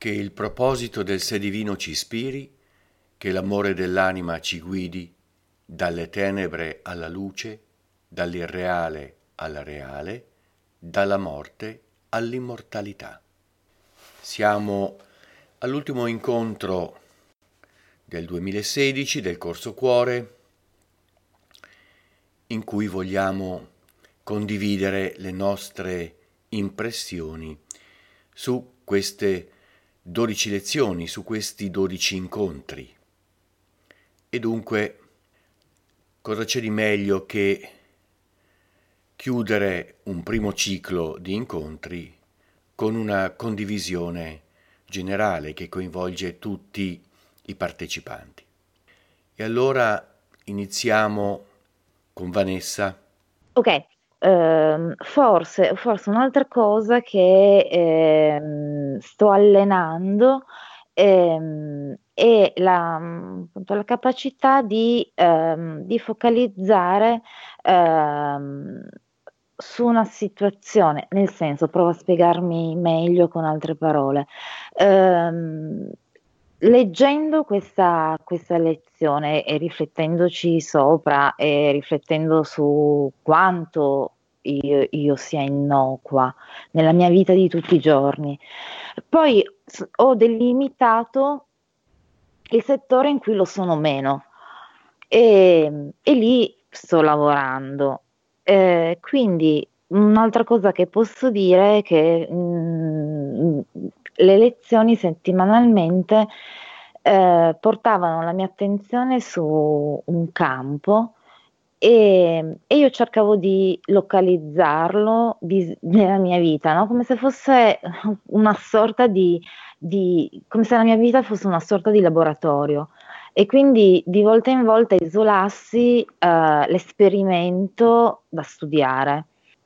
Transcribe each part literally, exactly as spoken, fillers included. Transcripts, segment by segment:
Che il proposito del sé divino ci ispiri, che l'amore dell'anima ci guidi dalle tenebre alla luce, dall'irreale alla reale, dalla morte all'immortalità. Siamo all'ultimo incontro del duemilasedici del corso Cuore, in cui vogliamo condividere le nostre impressioni su queste dodici lezioni, su questi dodici incontri. E dunque, cosa c'è di meglio che chiudere un primo ciclo di incontri con una condivisione generale che coinvolge tutti i partecipanti. E allora iniziamo con Vanessa. Ok, ehm, forse, forse un'altra cosa che ehm, sto allenando ehm, è la, appunto, la capacità di, ehm, di focalizzare ehm, su una situazione, nel senso, provo a spiegarmi meglio con altre parole. Ehm, Leggendo questa, questa lezione e riflettendoci sopra e riflettendo su quanto io, io sia innocua nella mia vita di tutti i giorni, poi s- ho delimitato il settore in cui lo sono meno e, e lì sto lavorando. Eh, quindi un'altra cosa che posso dire è che mm, le lezioni settimanalmente eh, portavano la mia attenzione su un campo e, e io cercavo di localizzarlo di- nella mia vita, no? Come se fosse una sorta di, di- come se la mia vita fosse una sorta di laboratorio. E quindi di volta in volta isolassi eh, l'esperimento da studiare.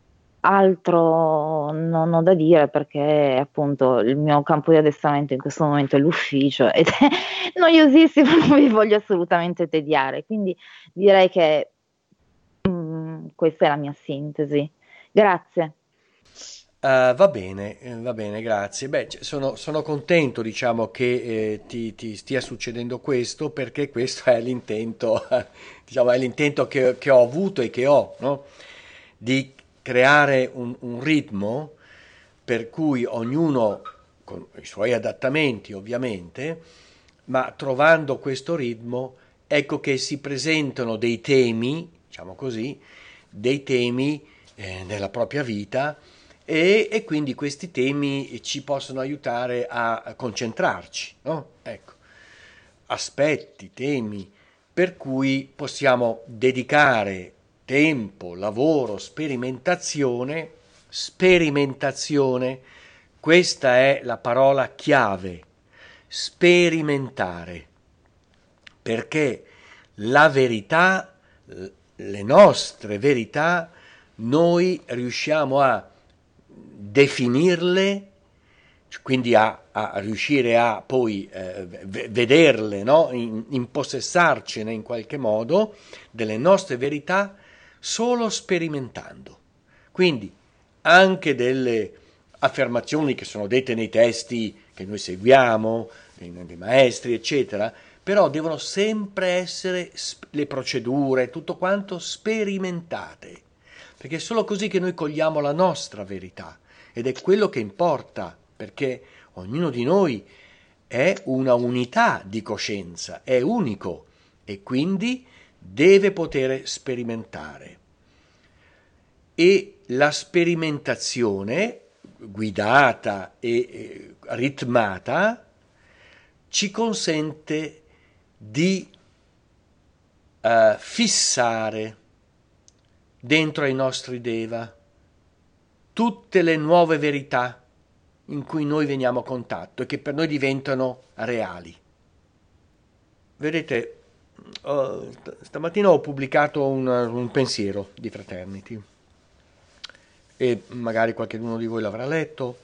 Altro non ho da dire perché appunto il mio campo di addestramento in questo momento è l'ufficio ed è noiosissimo, non vi voglio assolutamente tediare. Quindi direi che mm, questa è la mia sintesi. Grazie. Uh, va bene, eh, va bene, grazie. Beh, c- sono, sono contento, diciamo, che eh, ti, ti stia succedendo questo, perché questo è l'intento, diciamo, è l'intento che, che ho avuto e che ho, no? Di creare un, un ritmo per cui ognuno, con i suoi adattamenti ovviamente, ma trovando questo ritmo, ecco che si presentano dei temi, diciamo così, dei temi eh, nella propria vita e, e quindi questi temi ci possono aiutare a concentrarci, no? Ecco, aspetti, temi per cui possiamo dedicare tempo, lavoro, sperimentazione, sperimentazione, questa è la parola chiave, sperimentare, perché la verità, le nostre verità, noi riusciamo a definirle, quindi a, a riuscire a poi eh, vederle, no? In, impossessarcene in qualche modo delle nostre verità solo sperimentando. Quindi anche delle affermazioni che sono dette nei testi che noi seguiamo, dei, dei maestri, eccetera, però devono sempre essere le procedure, tutto quanto sperimentate, perché è solo così che noi cogliamo la nostra verità ed è quello che importa, perché ognuno di noi è una unità di coscienza, è unico e quindi deve poter sperimentare. E la sperimentazione guidata e eh, ritmata ci consente di eh, fissare dentro ai nostri deva tutte le nuove verità in cui noi veniamo a contatto e che per noi diventano reali. Vedete, oh, stamattina ho pubblicato un, un pensiero di Fraternity e magari qualcuno di voi l'avrà letto.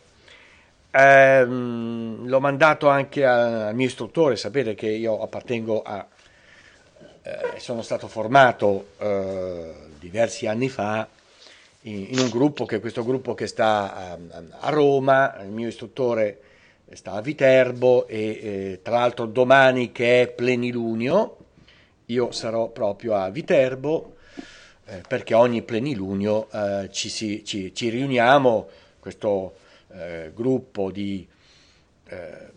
Ehm, l'ho mandato anche al mio istruttore, sapete che io appartengo a, eh, sono stato formato eh, diversi anni fa in, in un gruppo che è questo gruppo che sta a, a Roma, il mio istruttore sta a Viterbo e eh, tra l'altro domani che è plenilunio io sarò proprio a Viterbo eh, perché ogni plenilunio eh, ci, si, ci, ci riuniamo, questo eh, gruppo di eh,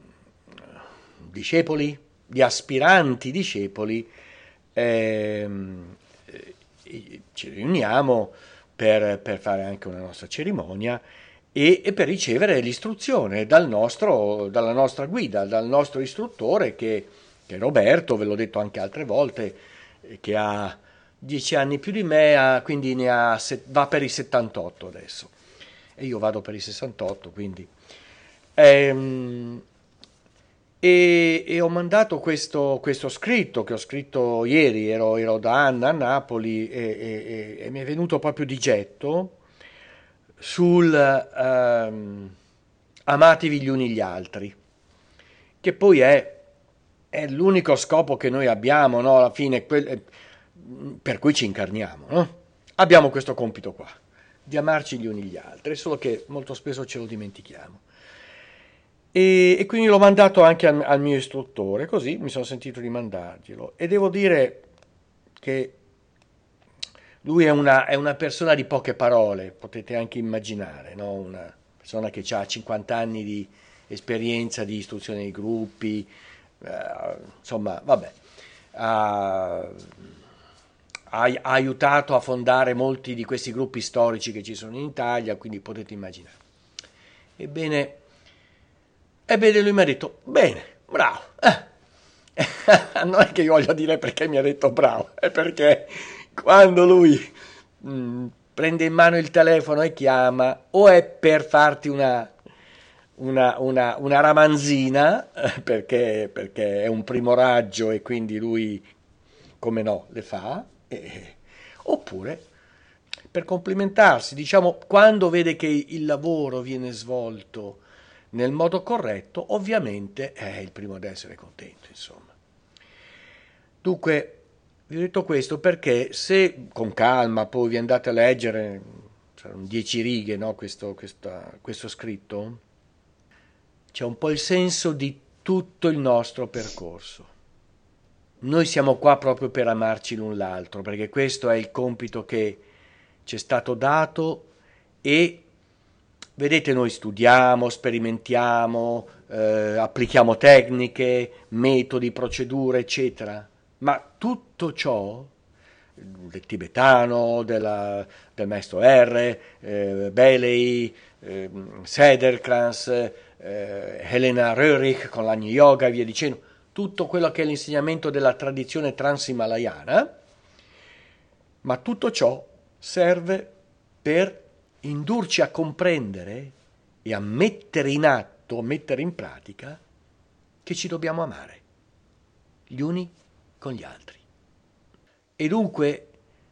discepoli, di aspiranti discepoli, ehm, eh, ci riuniamo per, per fare anche una nostra cerimonia e, e per ricevere l'istruzione dal nostro, dalla nostra guida, dal nostro istruttore che, che è Roberto, ve l'ho detto anche altre volte, eh, che ha dieci anni più di me, ha, quindi ne ha, va per i settantotto adesso e io vado per i sessantotto, quindi... Ehm, e, e ho mandato questo, questo scritto che ho scritto ieri, ero, ero da Anna a Napoli e, e- e- e mi è venuto proprio di getto sul ehm, amatevi gli uni gli altri, che poi è, è l'unico scopo che noi abbiamo, no? Alla fine, quel- eh, per cui ci incarniamo, no? Abbiamo questo compito qua, di amarci gli uni gli altri, solo che molto spesso ce lo dimentichiamo. E, e quindi l'ho mandato anche al, al mio istruttore, così mi sono sentito di mandarglielo. E devo dire che lui è una, è una persona di poche parole, potete anche immaginare, no? Una persona che ha cinquanta anni di esperienza di istruzione dei gruppi, eh, insomma, vabbè, ha, ha ha aiutato a fondare molti di questi gruppi storici che ci sono in Italia, quindi potete immaginare. Ebbene, ebbene lui mi ha detto, bene, bravo. Eh. Non è che io voglio dire perché mi ha detto bravo, è perché quando lui mh, prende in mano il telefono e chiama, o è per farti una, una, una, una ramanzina, eh, perché, perché è un primo raggio e quindi lui, come no, le fa, e- oppure per complimentarsi, diciamo, quando vede che il lavoro viene svolto nel modo corretto, ovviamente è il primo ad essere contento, insomma. Dunque, vi ho detto questo perché se con calma poi vi andate a leggere, saranno dieci righe, no, questo, questa- questo scritto, c'è un po' il senso di tutto il nostro percorso. Noi siamo qua proprio per amarci l'un l'altro, perché questo è il compito che ci è stato dato e vedete, noi studiamo, sperimentiamo, eh, applichiamo tecniche, metodi, procedure, eccetera, ma tutto ciò del tibetano, della, del maestro R, eh, Bailey, eh, Sederkrans, eh, Helena Röhrig con l'Agni Yoga e via dicendo, tutto quello che è l'insegnamento della tradizione transimalayana, ma tutto ciò serve per indurci a comprendere e a mettere in atto, a mettere in pratica che ci dobbiamo amare gli uni con gli altri. E dunque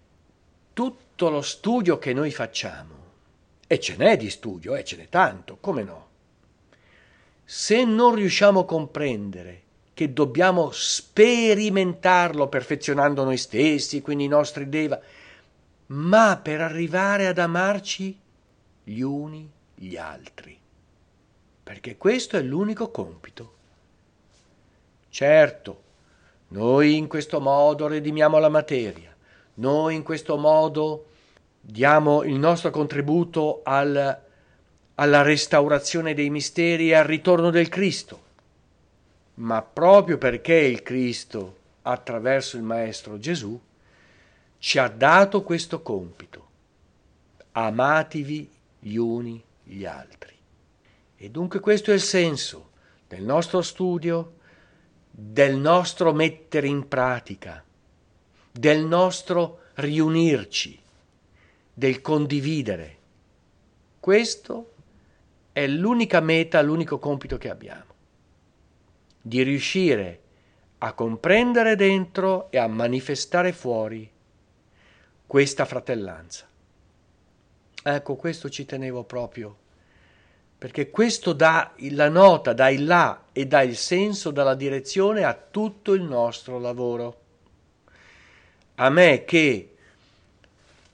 tutto lo studio che noi facciamo, e ce n'è di studio, e ce n'è tanto, come no? Se non riusciamo a comprendere che dobbiamo sperimentarlo perfezionando noi stessi, quindi i nostri deva, ma per arrivare ad amarci gli uni gli altri, perché questo è l'unico compito. Certo, noi in questo modo redimiamo la materia, noi in questo modo diamo il nostro contributo al, alla restaurazione dei misteri e al ritorno del Cristo, ma proprio perché il Cristo, attraverso il Maestro Gesù, ci ha dato questo compito. Amatevi gli uni gli altri. E dunque questo è il senso del nostro studio, del nostro mettere in pratica, del nostro riunirci, del condividere. Questo è l'unica meta, l'unico compito che abbiamo, di riuscire a comprendere dentro e a manifestare fuori questa fratellanza. Ecco, questo ci tenevo proprio, perché questo dà la nota, dà il là e dà il senso, dà la direzione a tutto il nostro lavoro. A me che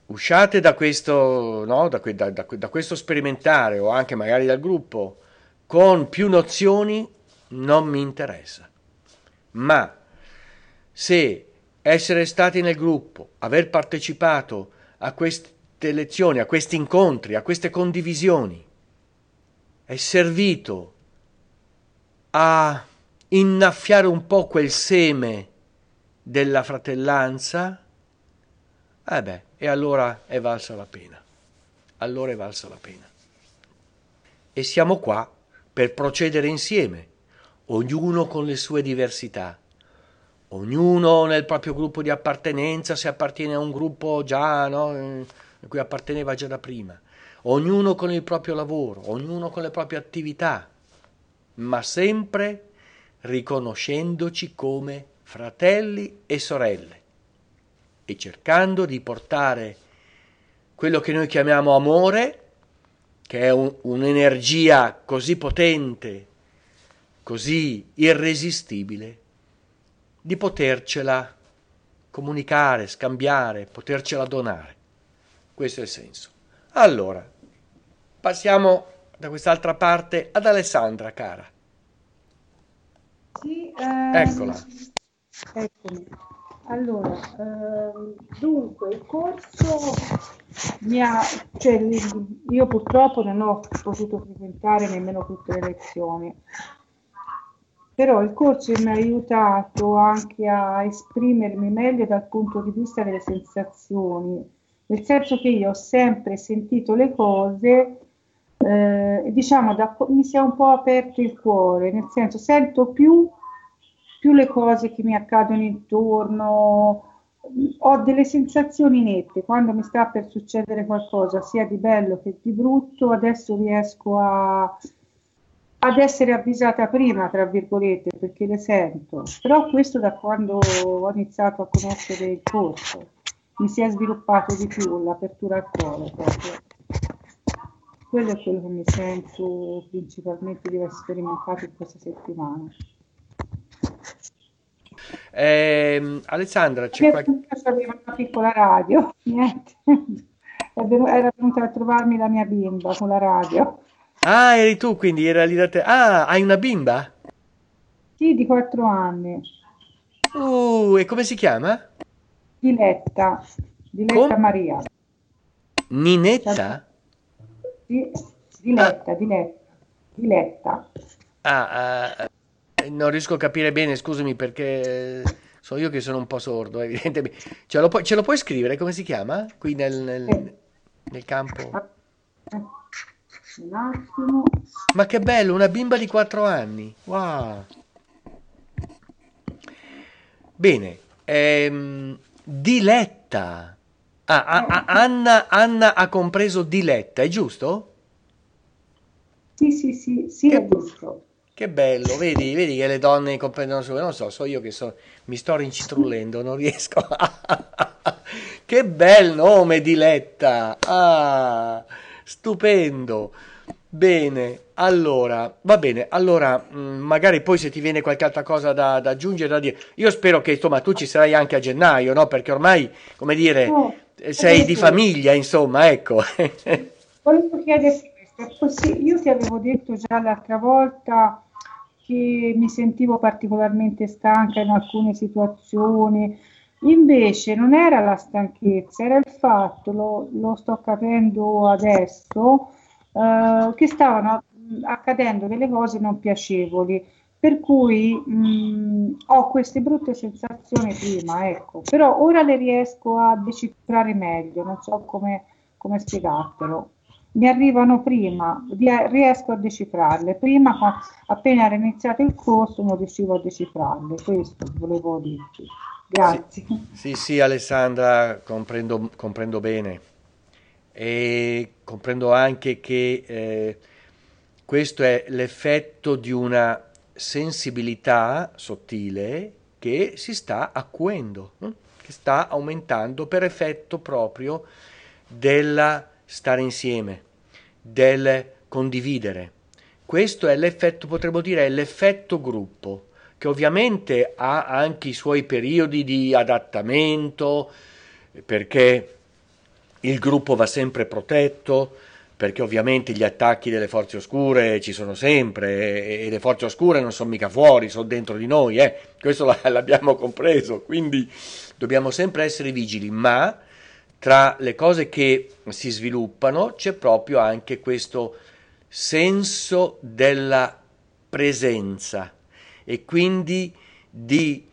usciate da questo, no, da, da, da, da questo sperimentare o anche magari dal gruppo con più nozioni non mi interessa, ma se essere stati nel gruppo, aver partecipato a queste lezioni, a questi incontri, a queste condivisioni, è servito a innaffiare un po' quel seme della fratellanza, eh beh, e allora è valsa la pena. Allora è valsa la pena. E siamo qua per procedere insieme, ognuno con le sue diversità, ognuno nel proprio gruppo di appartenenza, se appartiene a un gruppo già, no, a cui apparteneva già da prima, ognuno con il proprio lavoro, ognuno con le proprie attività, ma sempre riconoscendoci come fratelli e sorelle e cercando di portare quello che noi chiamiamo amore, che è un, un'energia così potente, così irresistibile, di potercela comunicare, scambiare, potercela donare. Questo è il senso. Allora, passiamo da quest'altra parte ad Alessandra, cara. Sì, ehm, Eccola. eccomi. Allora, ehm, dunque, il corso mi ha, cioè, io purtroppo non ho potuto frequentare nemmeno tutte le lezioni, però il corso mi ha aiutato anche a esprimermi meglio dal punto di vista delle sensazioni, nel senso che io ho sempre sentito le cose, eh, diciamo, da, mi si è un po' aperto il cuore, nel senso sento più, più le cose che mi accadono intorno, ho delle sensazioni nette, quando mi sta per succedere qualcosa, sia di bello che di brutto, adesso riesco a... ad essere avvisata prima, tra virgolette, perché le sento, però questo da quando ho iniziato a conoscere il corso, mi si è sviluppato di più l'apertura al cuore proprio. Quello è quello che mi sento principalmente di aver sperimentato in questa settimana. Eh, Alessandra, c'è qualche... Aveva una piccola radio, niente, era venuta a trovarmi la mia bimba con la radio. Ah, eri tu, quindi era lì da te. Ah, hai una bimba? Sì, di quattro anni. Uh, e come si chiama? Diletta, Diletta Com? Maria. Ninetta? Sì, Diletta, ah. Diletta, Diletta. Ah, uh, non riesco a capire bene, scusami, perché so io che sono un po' sordo, evidentemente. Ce lo, pu- ce lo puoi scrivere, come si chiama? Qui nel, nel, Sì. nel campo. Un attimo. Ma che bello, una bimba di quattro anni. Wow. Bene. Ehm, Diletta. Ah, ah, ah, Anna, Anna ha compreso Diletta, è giusto? Sì, sì, sì, sì, Che, è giusto. che bello, vedi, vedi che le donne comprendono solo, non so, so io che so, mi sto rincitrullendo, non riesco a... Che bel nome, Diletta. Ah, stupendo. Bene, allora, va bene, allora, mh, magari poi se ti viene qualche altra cosa da, da aggiungere, da dire, io spero che, insomma, tu ci sarai anche a gennaio, no? Perché ormai, come dire, No, sei di famiglia, insomma, ecco. Volevo chiederti questo, è possi- io ti avevo detto già l'altra volta che mi sentivo particolarmente stanca in alcune situazioni, invece non era la stanchezza, era il fatto, lo, lo sto capendo adesso, eh, che stavano accadendo delle cose non piacevoli, per cui mh, ho queste brutte sensazioni prima, ecco, però ora le riesco a decifrare meglio, non so come, come spiegartelo. Mi arrivano prima, riesco a decifrarle, prima appena era iniziato il corso non riuscivo a decifrarle, questo volevo dirti. Grazie. Sì, sì, sì, Alessandra, comprendo, comprendo bene e comprendo anche che eh, questo è l'effetto di una sensibilità sottile che si sta acuendo, hm? Che sta aumentando per effetto proprio della stare insieme, del condividere. Questo è l'effetto, potremmo dire, è l'effetto gruppo, che ovviamente ha anche i suoi periodi di adattamento, perché il gruppo va sempre protetto, perché ovviamente gli attacchi delle forze oscure ci sono sempre e, e le forze oscure non sono mica fuori, sono dentro di noi, eh? Questo la, l'abbiamo compreso, quindi dobbiamo sempre essere vigili, ma tra le cose che si sviluppano c'è proprio anche questo senso della presenza e quindi di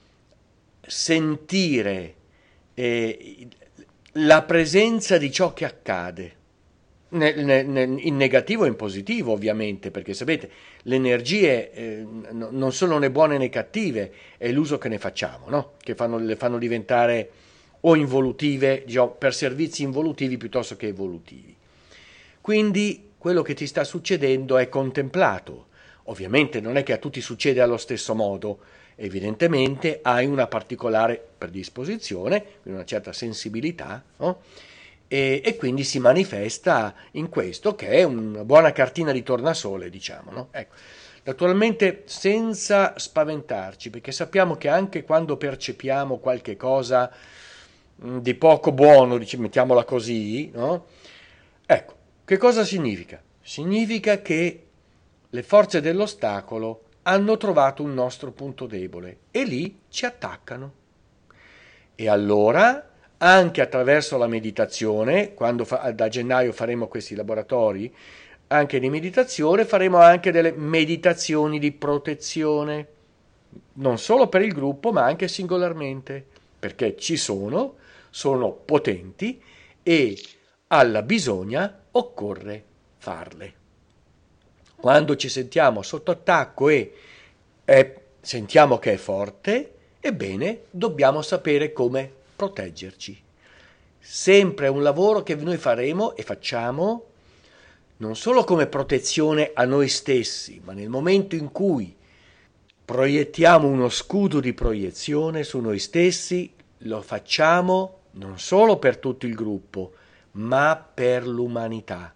sentire eh, la presenza di ciò che accade, ne- ne- ne- in negativo e in positivo ovviamente, perché sapete, le energie eh, no- non sono né buone né cattive, è l'uso che ne facciamo, no? Che fanno, le fanno diventare o involutive, diciamo, per servizi involutivi piuttosto che evolutivi. Quindi quello che ti sta succedendo è contemplato. Ovviamente non è che a tutti succede allo stesso modo, evidentemente hai una particolare predisposizione, una certa sensibilità, no? e, e quindi si manifesta in questo che è una buona cartina di tornasole, diciamo. No? Ecco. Naturalmente senza spaventarci, perché sappiamo che anche quando percepiamo qualche cosa mh, di poco buono, diciamo, mettiamola così, no? Ecco, che cosa significa? Significa che le forze dell'ostacolo hanno trovato un nostro punto debole e lì ci attaccano. E allora, anche attraverso la meditazione, quando fa, da gennaio faremo questi laboratori, anche di meditazione, faremo anche delle meditazioni di protezione, non solo per il gruppo, ma anche singolarmente, perché ci sono, sono potenti e alla bisogna occorre farle. Quando ci sentiamo sotto attacco e eh, sentiamo che è forte, ebbene, dobbiamo sapere come proteggerci. Sempre un lavoro che noi faremo e facciamo non solo come protezione a noi stessi, ma nel momento in cui proiettiamo uno scudo di proiezione su noi stessi, lo facciamo non solo per tutto il gruppo, ma per l'umanità.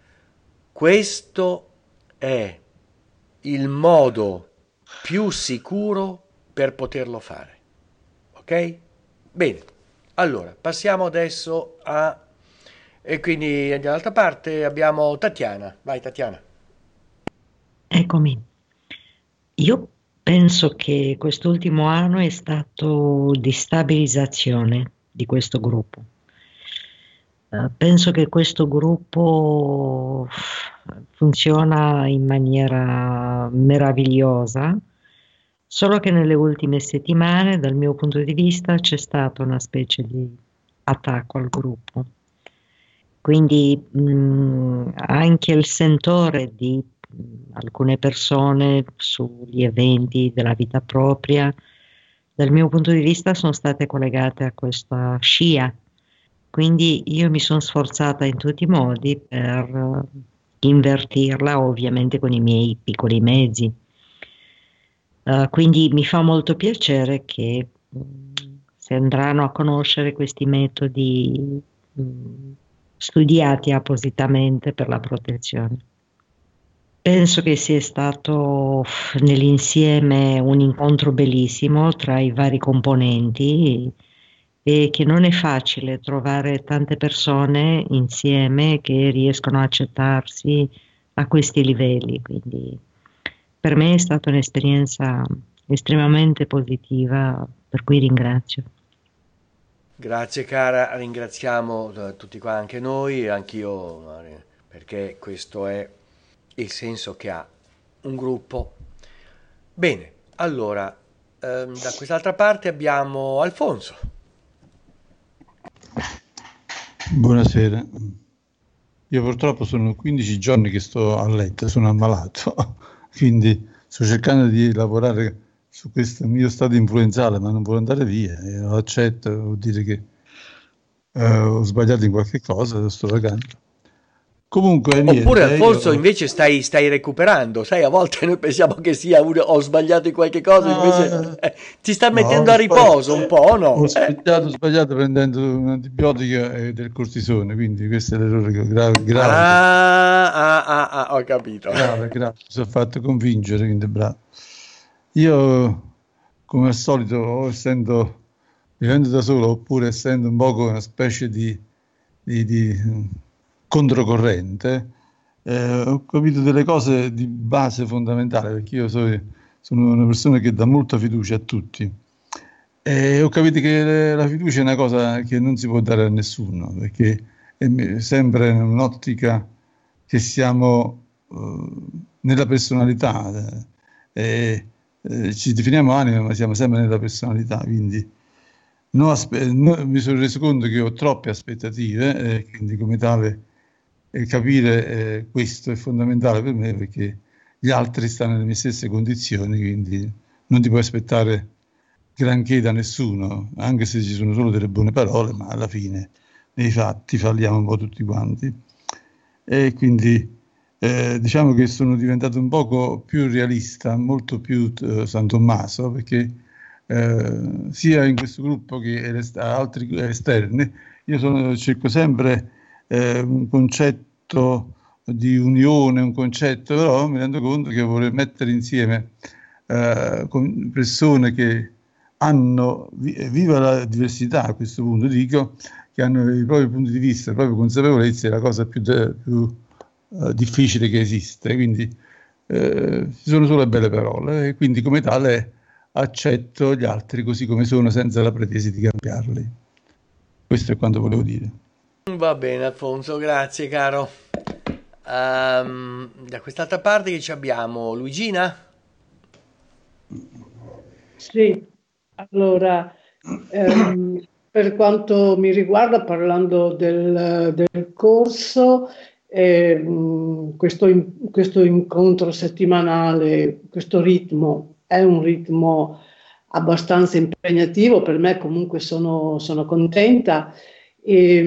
Questo è il modo più sicuro per poterlo fare. Ok? Bene, allora passiamo adesso a... E quindi dall'altra parte abbiamo Tatiana. Vai Tatiana. Eccomi. Io penso che quest'ultimo anno è stato di stabilizzazione di questo gruppo. Uh, penso che questo gruppo funziona in maniera meravigliosa, solo che nelle ultime settimane, dal mio punto di vista, c'è stata una specie di attacco al gruppo. Quindi mh, anche il sentore di mh, alcune persone sugli eventi della vita propria, dal mio punto di vista, sono state collegate a questa scia. Quindi io mi sono sforzata in tutti i modi per uh, invertirla, ovviamente con i miei piccoli mezzi. Uh, quindi mi fa molto piacere che mh, si andranno a conoscere questi metodi mh, studiati appositamente per la protezione. Penso che sia stato nell'insieme un incontro bellissimo tra i vari componenti e che non è facile trovare tante persone insieme che riescono a accettarsi a questi livelli. Quindi per me è stata un'esperienza estremamente positiva, per cui ringrazio. Grazie cara, ringraziamo tutti qua, anche noi, anch'io, perché questo è il senso che ha un gruppo. Bene, allora, ehm, da quest'altra parte abbiamo Alfonso. Buonasera. Io purtroppo sono quindici giorni che sto a letto, sono ammalato, quindi sto cercando di lavorare su questo mio stato influenzale, ma non vuole andare via, e lo accetto, vuol dire che eh, ho sbagliato in qualche cosa, lo sto pagando. Comunque, niente, oppure Alfonso io... invece stai, stai recuperando, sai, a volte noi pensiamo che sia un, ho sbagliato in qualche cosa, No, invece eh, ti sta no, mettendo ho a riposo un po', o no? Ho Eh. sbagliato, ho sbagliato prendendo un antibiotico e del cortisone, quindi questo è l'errore grave. grave Ah, ah, ah, ah, ho capito. Grave, grave, mi sono fatto convincere, quindi bravo. Io, come al solito, o essendo vivendo da solo, oppure essendo un poco una specie di, di, di controcorrente, eh, ho capito delle cose di base fondamentale, perché io so, sono una persona che dà molta fiducia a tutti. E ho capito che la fiducia è una cosa che non si può dare a nessuno, perché è sempre in un'ottica che siamo uh, nella personalità, eh, eh, ci definiamo anima, ma siamo sempre nella personalità, quindi no, aspe- no, mi sono reso conto che ho troppe aspettative, e quindi come tale eh, capire eh, questo è fondamentale per me, perché gli altri stanno nelle mie stesse condizioni, quindi non ti puoi aspettare granché da nessuno, anche se ci sono solo delle buone parole, ma alla fine nei fatti falliamo un po' tutti quanti. E quindi eh, diciamo che sono diventato un poco più realista, molto più eh, San Tommaso, perché eh, sia in questo gruppo che est- altri esterni, io sono, cerco sempre eh, un concetto di unione, un concetto, però mi rendo conto che vorrei mettere insieme eh, con persone che hanno, viva la diversità a questo punto, dico, che hanno i propri punti di vista, le proprie consapevolezze, è la cosa più, più uh, difficile che esiste, quindi eh, ci sono solo belle parole, e quindi come tale accetto gli altri così come sono, senza la pretesa di cambiarli. Questo è quanto volevo dire. Va bene, Alfonso, grazie caro. Um, da quest'altra parte che ci abbiamo Luigina? Sì, allora, ehm, per quanto mi riguarda, parlando del, del corso, ehm, questo, in- questo incontro settimanale, questo ritmo è un ritmo abbastanza impegnativo, per me comunque sono, sono contenta. E,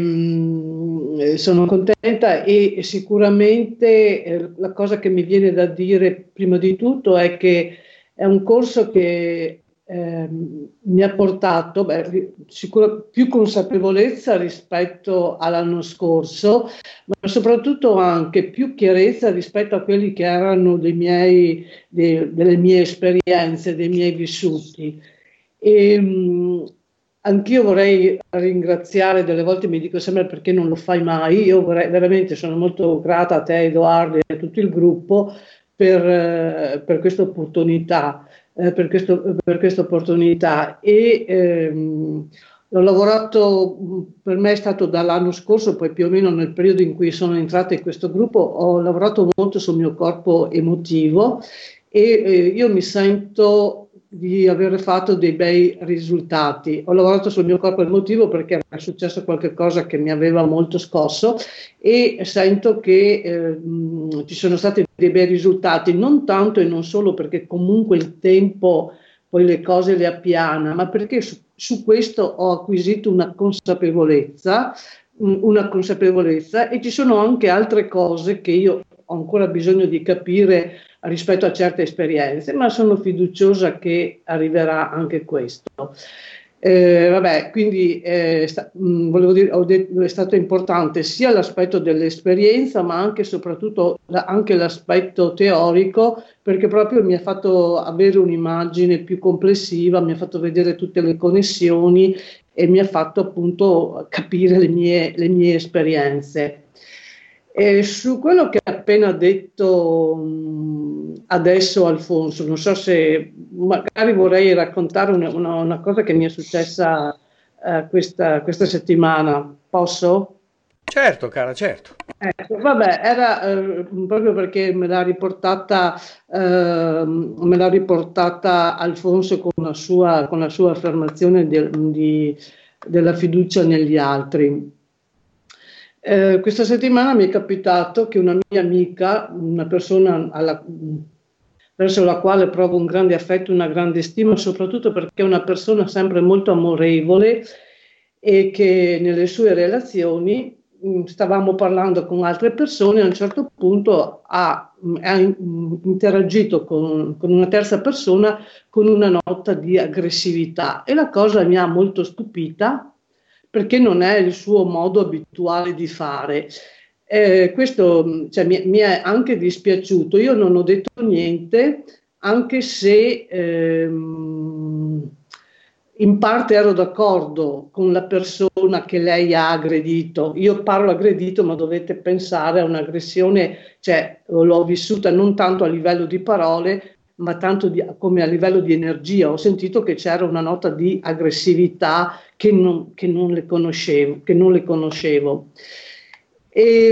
mm, sono contenta e sicuramente eh, la cosa che mi viene da dire prima di tutto è che è un corso che ehm, mi ha portato beh, sicuro, più consapevolezza rispetto all'anno scorso, ma soprattutto anche più chiarezza rispetto a quelli che erano dei miei, dei- delle mie esperienze, dei miei vissuti. E, mh, anch'io vorrei ringraziare, delle volte mi dico sempre perché non lo fai mai, io vorrei, veramente sono molto grata a te, Edoardo, e a tutto il gruppo per, eh, per questa opportunità, eh, per questo- per questa opportunità. E ehm, ho lavorato, mh, per me è stato dall'anno scorso, poi più o meno nel periodo in cui sono entrata in questo gruppo, ho lavorato molto sul mio corpo emotivo e eh, io mi sento di aver fatto dei bei risultati. Ho lavorato sul mio corpo emotivo perché era successo qualcosa che mi aveva molto scosso e sento che eh, mh, ci sono stati dei bei risultati, non tanto e non solo perché comunque il tempo poi le cose le appiana, ma perché su, su questo ho acquisito una consapevolezza, mh, una consapevolezza e ci sono anche altre cose che io ho ancora bisogno di capire rispetto a certe esperienze, ma sono fiduciosa che arriverà anche questo. Eh, vabbè, quindi eh, sta- mh, volevo dire, ho detto, è stato importante sia l'aspetto dell'esperienza, ma anche e soprattutto la- anche l'aspetto teorico, perché proprio mi ha fatto avere un'immagine più complessiva, mi ha fatto vedere tutte le connessioni e mi ha fatto appunto capire le mie, le mie esperienze. E su quello che ha appena detto mh, adesso Alfonso, non so se magari vorrei raccontare una, una- una cosa che mi è successa eh, questa, questa settimana. Posso? Certo, cara, certo. Ecco, vabbè, era eh, proprio perché me l'ha riportata, ehm, me l'ha riportata Alfonso con la sua, con la sua affermazione del- di- della fiducia negli altri. Eh, questa settimana mi è capitato che una mia amica, una persona alla- verso la quale provo un grande affetto, una grande stima, soprattutto perché è una persona sempre molto amorevole e che nelle sue relazioni mh, stavamo parlando con altre persone, a un certo punto ha, mh, ha in- interagito con, con una terza persona con una nota di aggressività e la cosa mi ha molto stupita perché non è il suo modo abituale di fare. Eh, questo mh, cioè, mi, mi è anche dispiaciuto. Io non ho detto niente, anche se ehm, in parte ero d'accordo con la persona che lei ha aggredito. Io parlo aggredito, ma dovete pensare a un'aggressione, cioè l'ho vissuta non tanto a livello di parole, ma tanto di, come a livello di energia. Ho sentito che c'era una nota di aggressività che non, che non le conoscevo, che non le conoscevo. E,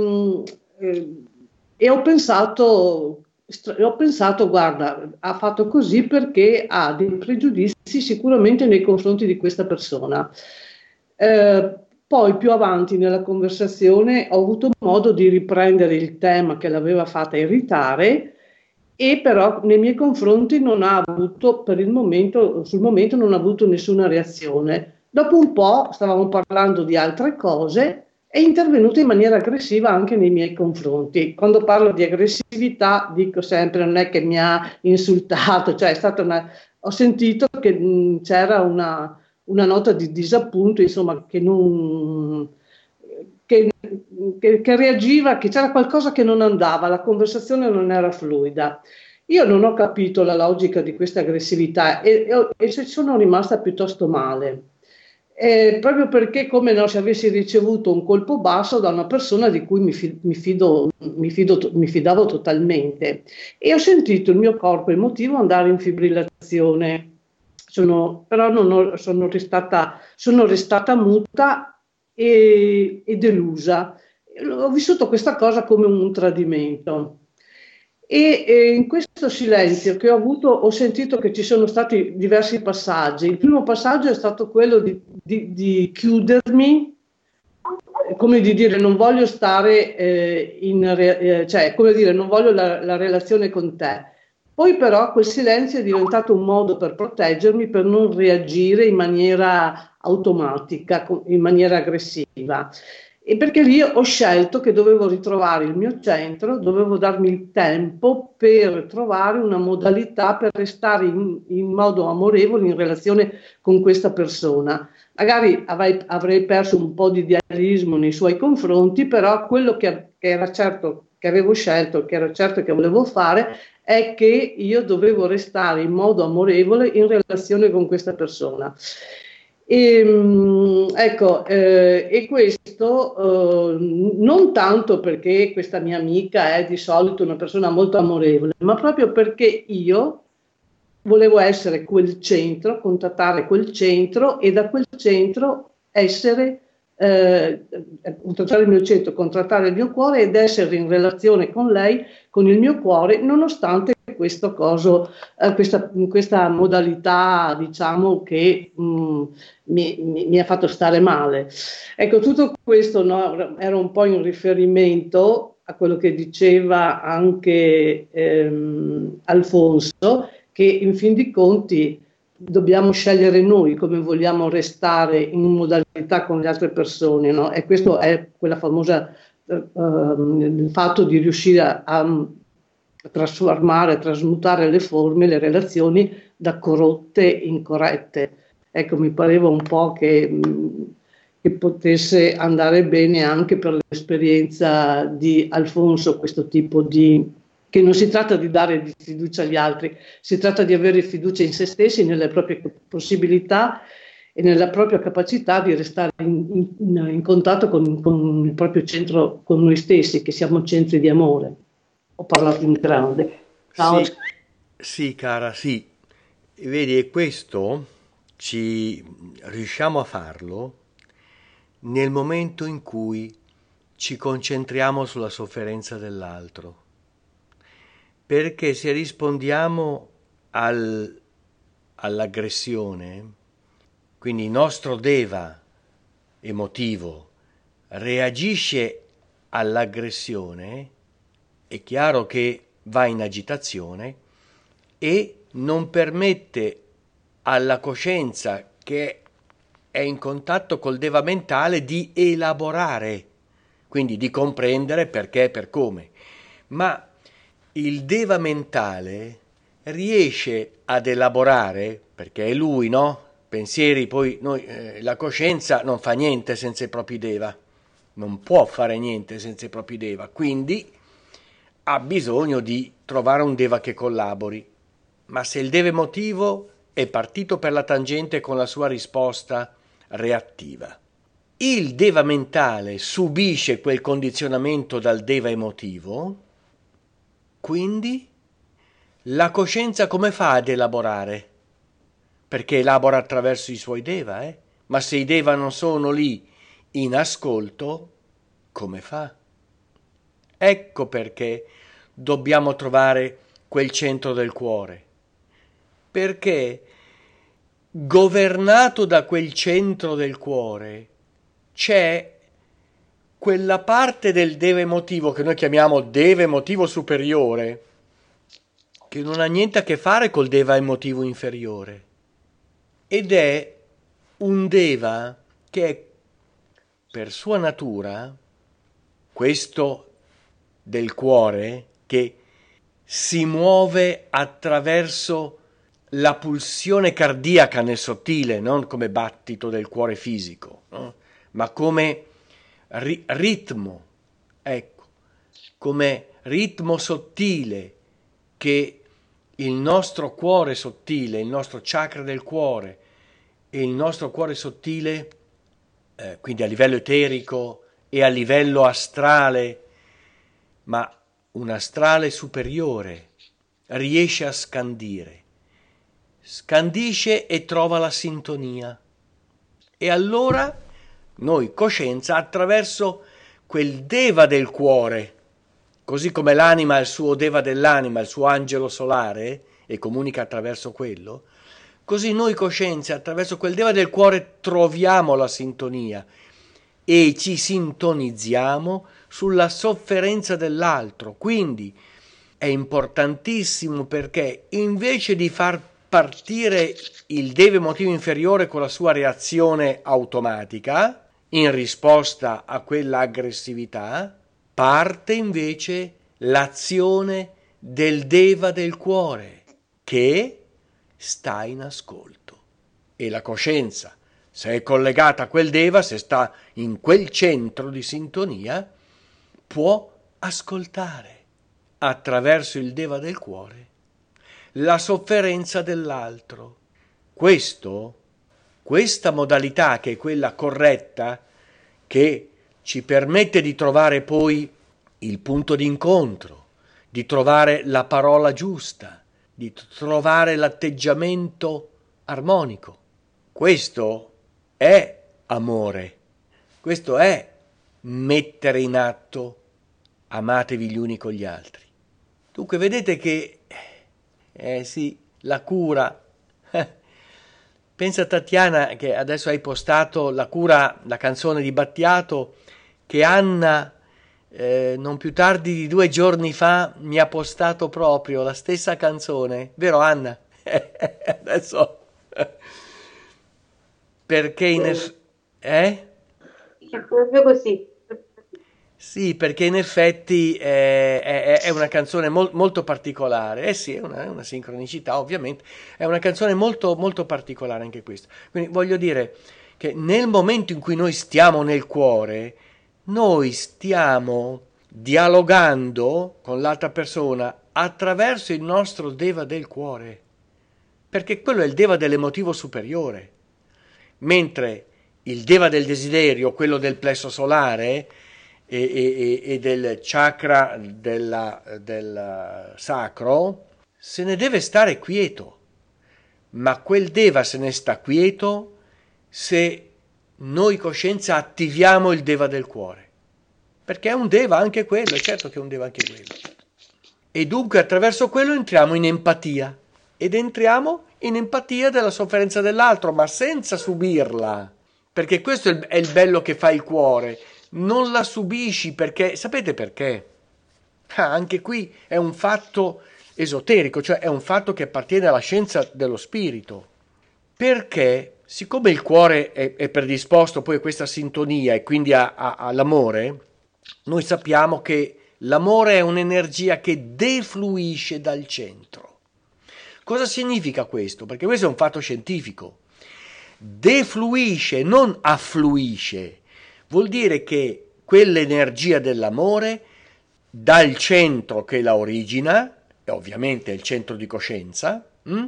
eh, e ho pensato, ho pensato, guarda, ha fatto così perché ha dei pregiudizi sicuramente nei confronti di questa persona. Eh, poi più avanti nella conversazione ho avuto modo di riprendere il tema che l'aveva fatta irritare, e però nei miei confronti non ha avuto, per il momento, sul momento non ha avuto nessuna reazione. Dopo un po' stavamo parlando di altre cose, è intervenuta in maniera aggressiva anche nei miei confronti. Quando parlo di aggressività dico sempre non è che mi ha insultato, cioè è stata una, ho sentito che mh, c'era una, una nota di disappunto, insomma, che non che, che, che reagiva, che c'era qualcosa che non andava, la conversazione non era fluida. Io non ho capito la logica di questa aggressività e, e, e sono rimasta piuttosto male. Eh, proprio perché come no, se avessi ricevuto un colpo basso da una persona di cui mi, fi, mi, fido, mi, fido, mi fidavo totalmente, e ho sentito il mio corpo emotivo andare in fibrillazione. Sono, però non ho, sono, restata, sono restata muta e, e delusa. Ho vissuto questa cosa come un tradimento. E eh, in questo silenzio che ho avuto ho sentito che ci sono stati diversi passaggi. Il primo passaggio è stato quello di, di, di chiudermi, come di dire non voglio stare eh, in re, eh, cioè come dire non voglio la, la relazione con te. Poi però quel silenzio è diventato un modo per proteggermi, per non reagire in maniera automatica, in maniera aggressiva. E perché lì ho scelto che dovevo ritrovare il mio centro, dovevo darmi il tempo per trovare una modalità per restare in, in modo amorevole in relazione con questa persona. Magari avrei, avrei perso un po' di idealismo nei suoi confronti, però quello che, che era certo che avevo scelto, che era certo che volevo fare, è che io dovevo restare in modo amorevole in relazione con questa persona. E, ecco, eh, e questo eh, non tanto perché questa mia amica è di solito una persona molto amorevole, ma proprio perché io volevo essere quel centro, contattare quel centro e da quel centro essere, eh, contattare il mio centro, contrattare il mio cuore ed essere in relazione con lei, con il mio cuore, nonostante questo coso, eh, questa, questa modalità, diciamo, che mh, mi, mi, mi ha fatto stare male. Ecco, tutto questo no, era un po' in riferimento a quello che diceva anche ehm, Alfonso, che in fin di conti dobbiamo scegliere noi come vogliamo restare in modalità con le altre persone, no? E questo è quella famosa eh, il fatto di riuscire a, a trasformare, a trasmutare le forme, le relazioni da corrotte in corrette. Ecco, mi pareva un po' che, che potesse andare bene anche per l'esperienza di Alfonso questo tipo di... che non si tratta di dare di fiducia agli altri, si tratta di avere fiducia in se stessi, nelle proprie possibilità e nella propria capacità di restare in, in, in contatto con, con il proprio centro, con noi stessi, che siamo centri di amore. Ho parlato in grande. Ciao. Sì, sì, cara, sì. Vedi, e questo ci riusciamo a farlo nel momento in cui ci concentriamo sulla sofferenza dell'altro. Perché se rispondiamo al, all'aggressione, quindi il nostro deva emotivo reagisce all'aggressione, è chiaro che va in agitazione e non permette alla coscienza che è in contatto col deva mentale di elaborare, quindi di comprendere perché e per come. Ma il deva mentale riesce ad elaborare, perché è lui, no? Pensieri, poi noi, eh, la coscienza non fa niente senza i propri deva, non può fare niente senza i propri deva, quindi ha bisogno di trovare un deva che collabori. Ma se il deva emotivo è partito per la tangente con la sua risposta reattiva. Il Deva mentale subisce quel condizionamento dal Deva emotivo, quindi la coscienza come fa ad elaborare? Perché elabora attraverso i suoi Deva, eh? Ma se i Deva non sono lì in ascolto, come fa? Ecco perché dobbiamo trovare quel centro del cuore, perché governato da quel centro del cuore c'è quella parte del Deva emotivo che noi chiamiamo Deva emotivo superiore, che non ha niente a che fare col Deva emotivo inferiore, ed è un Deva che è per sua natura, questo del cuore, che si muove attraverso la pulsione cardiaca nel sottile, non come battito del cuore fisico, no? Ma come ri- ritmo, ecco, come ritmo sottile che il nostro cuore sottile, il nostro chakra del cuore e il nostro cuore sottile, eh, quindi a livello eterico e a livello astrale, ma un astrale superiore, riesce a scandire. Scandisce e trova la sintonia. E allora noi, coscienza, attraverso quel Deva del cuore, così come l'anima ha il suo Deva dell'anima, il suo angelo solare, e comunica attraverso quello, così noi, coscienza, attraverso quel Deva del cuore troviamo la sintonia e ci sintonizziamo sulla sofferenza dell'altro. Quindi è importantissimo, perché invece di far partire il Deva emotivo inferiore con la sua reazione automatica in risposta a quella aggressività, parte invece l'azione del Deva del cuore che sta in ascolto, e la coscienza, se è collegata a quel Deva, se sta in quel centro di sintonia, può ascoltare attraverso il Deva del cuore la sofferenza dell'altro. Questo, questa modalità, che è quella corretta, che ci permette di trovare poi il punto d'incontro, di trovare la parola giusta, di trovare l'atteggiamento armonico. Questo è amore, questo è mettere in atto amatevi gli uni con gli altri. Dunque vedete che Eh sì, la cura. Pensa, Tatiana, che adesso hai postato la cura, la canzone di Battiato, che Anna eh, non più tardi di due giorni fa mi ha postato proprio la stessa canzone, vero Anna? Adesso perché in eff- eh? È proprio così. Sì, perché in effetti eh, è, è una canzone mol, molto particolare. Eh sì, è una, è una sincronicità, ovviamente. È una canzone molto, molto particolare anche questa. Quindi voglio dire che nel momento in cui noi stiamo nel cuore, noi stiamo dialogando con l'altra persona attraverso il nostro Deva del cuore, perché quello è il Deva dell'emotivo superiore. Mentre il Deva del desiderio, quello del plesso solare, E, e, e del chakra della, del sacro, se ne deve stare quieto, ma quel Deva se ne sta quieto se noi, coscienza, attiviamo il Deva del cuore, perché è un Deva anche quello, è certo che è un Deva anche quello, e dunque attraverso quello entriamo in empatia, ed entriamo in empatia della sofferenza dell'altro, ma senza subirla, perché questo è il bello che fa il cuore. Non la subisci, perché sapete perché? Ah, anche qui è un fatto esoterico, cioè è un fatto che appartiene alla scienza dello spirito, perché siccome il cuore è, è predisposto poi a questa sintonia e quindi a, a, all'amore, noi sappiamo che l'amore è un'energia che defluisce dal centro. Cosa significa questo? Perché questo è un fatto scientifico. Defluisce, non affluisce. Vuol dire che quell'energia dell'amore dal centro che la origina, e ovviamente è il centro di coscienza, mh,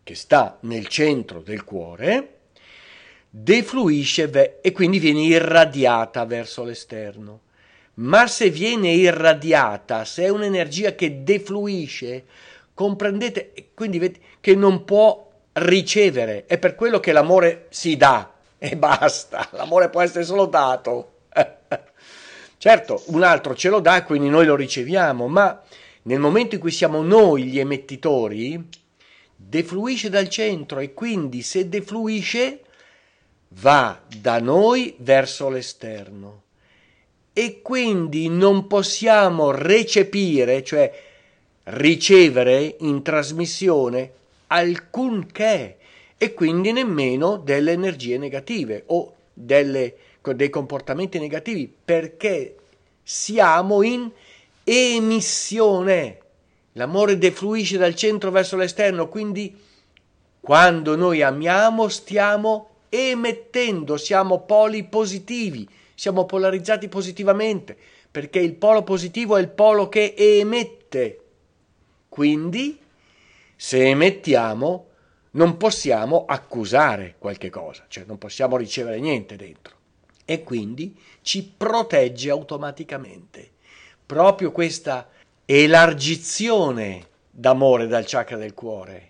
che sta nel centro del cuore, defluisce ve- e quindi viene irradiata verso l'esterno. Ma se viene irradiata, se è un'energia che defluisce, comprendete, quindi vedete, che non può ricevere. È per quello che l'amore si dà e basta. L'amore può essere solo dato. Certo, un altro ce lo dà, quindi noi lo riceviamo, ma nel momento in cui siamo noi gli emettitori, defluisce dal centro e quindi se defluisce va da noi verso l'esterno. E quindi non possiamo recepire, cioè ricevere in trasmissione alcunché, e quindi nemmeno delle energie negative o delle, dei comportamenti negativi, perché siamo in emissione. L'amore defluisce dal centro verso l'esterno, quindi quando noi amiamo stiamo emettendo, siamo poli positivi. Siamo polarizzati positivamente, perché il polo positivo è il polo che emette. Quindi, se emettiamo, non possiamo accusare qualche cosa, cioè non possiamo ricevere niente dentro. E quindi ci protegge automaticamente. Proprio questa elargizione d'amore dal chakra del cuore,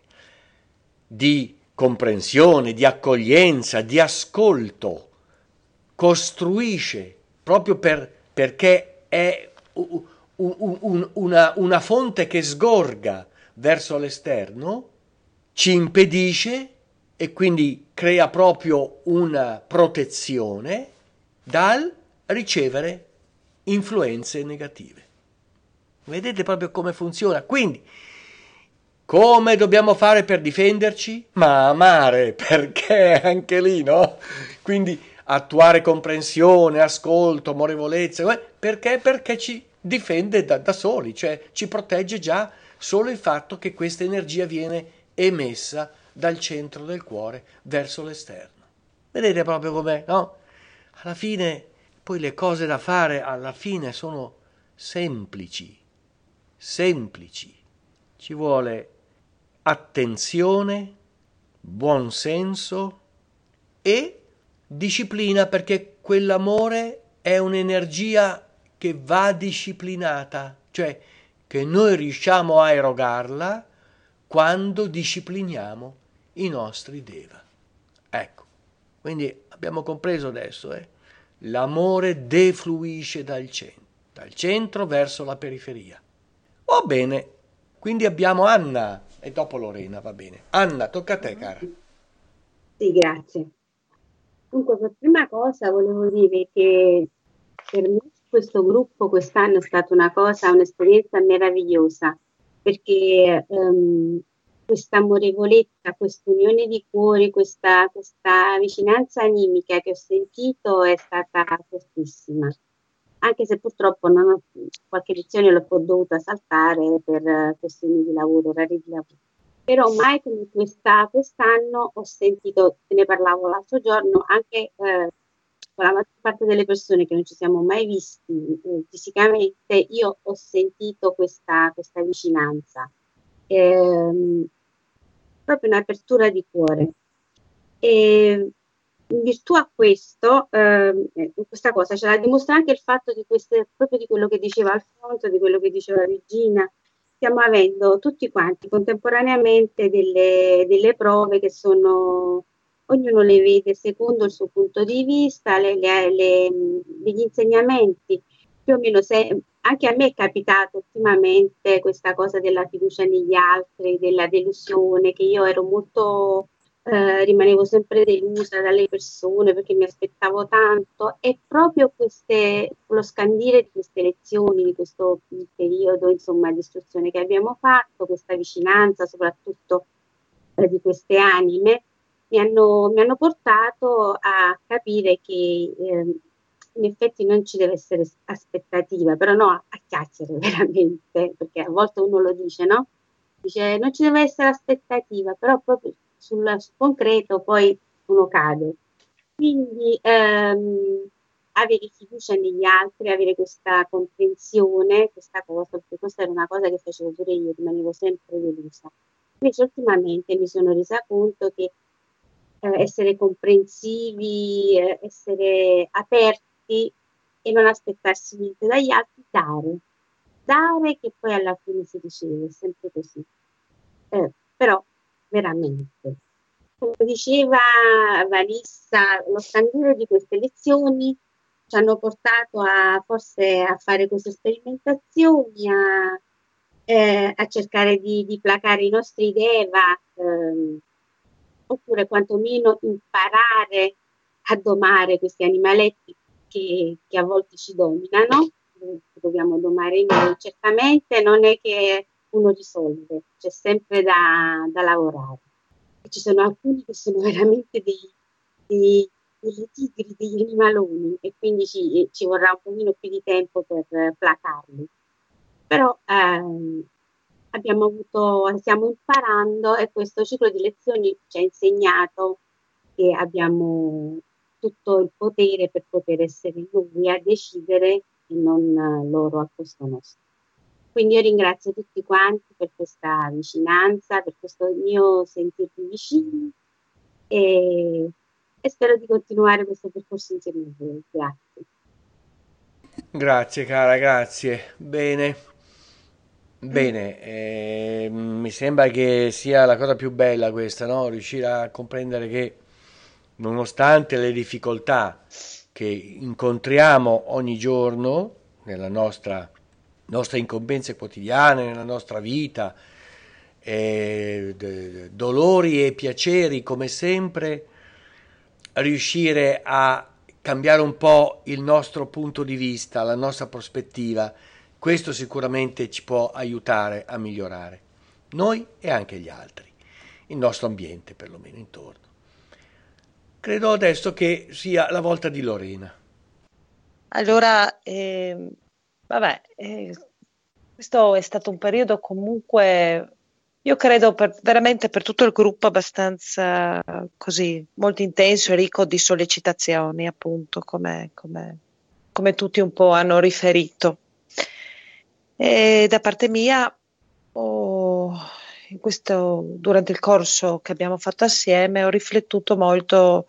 di comprensione, di accoglienza, di ascolto, costruisce, proprio per, perché è un, un, una, una fonte che sgorga verso l'esterno, ci impedisce e quindi crea proprio una protezione dal ricevere influenze negative. Vedete proprio come funziona? Quindi, come dobbiamo fare per difenderci? Ma amare, perché anche lì, no? Quindi attuare comprensione, ascolto, amorevolezza, perché? Perché ci difende da, da soli, cioè ci protegge già solo il fatto che questa energia viene emessa dal centro del cuore verso l'esterno. Vedete proprio com'è, no? Alla fine, poi le cose da fare alla fine sono semplici, semplici. Ci vuole attenzione, buon senso e disciplina, perché quell'amore è un'energia che va disciplinata, cioè che noi riusciamo a erogarla quando discipliniamo i nostri deva. Ecco, quindi abbiamo compreso adesso, eh? L'amore defluisce dal centro, dal centro verso la periferia. Va bene, quindi abbiamo Anna e dopo Lorena, va bene. Anna, tocca a te, cara. Sì, grazie. Dunque, per prima cosa volevo dire che per me questo gruppo quest'anno è stata una cosa, un'esperienza meravigliosa, perché um, questa amorevolezza, questa unione di cuori, questa, questa vicinanza animica che ho sentito è stata fortissima. Anche se purtroppo non ho, qualche lezione l'ho dovuta saltare per uh, questioni di lavoro, orari di lavoro. Però mai come questa, quest'anno ho sentito, te ne parlavo l'altro giorno, anche eh, con la maggior parte delle persone che non ci siamo mai visti eh, fisicamente, io ho sentito questa, questa vicinanza, ehm, proprio un'apertura di cuore. E in virtù a questo, ehm, questa cosa ce la dimostra anche il fatto di queste, proprio di quello che diceva Alfonso, di quello che diceva Regina. Stiamo avendo tutti quanti contemporaneamente delle, delle prove che sono, ognuno le vede secondo il suo punto di vista, le, le, le, degli insegnamenti, più o meno se, anche a me è capitato ultimamente questa cosa della fiducia negli altri, della delusione, che io ero molto, eh, rimanevo sempre delusa dalle persone perché mi aspettavo tanto, e proprio queste, lo scandire di queste lezioni, di questo periodo insomma di istruzione che abbiamo fatto, questa vicinanza soprattutto eh, di queste anime, mi hanno, mi hanno portato a capire che eh, in effetti non ci deve essere aspettativa, però no a chiacchiere veramente, perché a volte uno lo dice, no? Dice non ci deve essere aspettativa, però proprio sul concreto poi uno cade. Quindi ehm, avere fiducia negli altri, avere questa comprensione, questa cosa, perché questa era una cosa che facevo pure io, rimanevo sempre delusa. Invece ultimamente mi sono resa conto che eh, essere comprensivi, eh, essere aperti e non aspettarsi niente dagli altri, dare, dare che poi alla fine si riceve, è sempre così. Eh, però veramente, come diceva Vanessa, lo scandire di queste lezioni ci hanno portato a forse a fare queste sperimentazioni, a, eh, a cercare di, di placare i nostri deva, ehm, oppure quantomeno imparare a domare questi animaletti che, che a volte ci dominano, eh, che dobbiamo domare noi. Certamente non è che uno risolve, c'è sempre da, da lavorare. E ci sono alcuni che sono veramente dei, dei, delle tigri, degli animaloni, e quindi ci, ci vorrà un pochino più di tempo per eh, placarli. Però ehm, abbiamo avuto, stiamo imparando, e questo ciclo di lezioni ci ha insegnato che abbiamo tutto il potere per poter essere noi a decidere e non eh, loro al posto nostro. Quindi io ringrazio tutti quanti per questa vicinanza, per questo mio sentirvi vicini, e, e spero di continuare questo percorso insieme a voi. Grazie. Grazie cara, grazie. Bene, bene, eh, mi sembra che sia la cosa più bella questa, no? Riuscire a comprendere che nonostante le difficoltà che incontriamo ogni giorno nella nostra, nostre incombenze quotidiane, nella nostra vita, eh, d- dolori e piaceri come sempre, riuscire a cambiare un po' il nostro punto di vista, la nostra prospettiva, questo sicuramente ci può aiutare a migliorare noi e anche gli altri, il nostro ambiente perlomeno intorno. Credo adesso che sia la volta di Lorena. Allora, ehm, vabbè, eh, questo è stato un periodo comunque, io credo per, veramente per tutto il gruppo abbastanza così, molto intenso e ricco di sollecitazioni, appunto, come, come, come tutti un po' hanno riferito. E da parte mia, ho, in questo, durante il corso che abbiamo fatto assieme, ho riflettuto molto,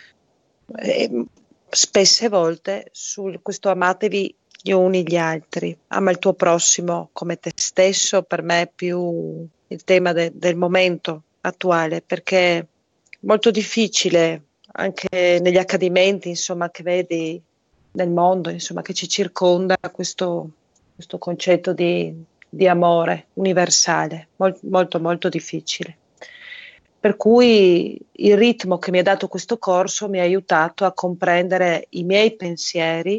eh, spesse volte, su questo amatevi gli uni gli altri, ama il tuo prossimo come te stesso, per me è più il tema de- del momento attuale, perché è molto difficile anche negli accadimenti, insomma, che vedi nel mondo, insomma, che ci circonda, questo, questo concetto di, di amore universale, mol- molto molto difficile. Per cui il ritmo che mi ha dato questo corso mi ha aiutato a comprendere i miei pensieri,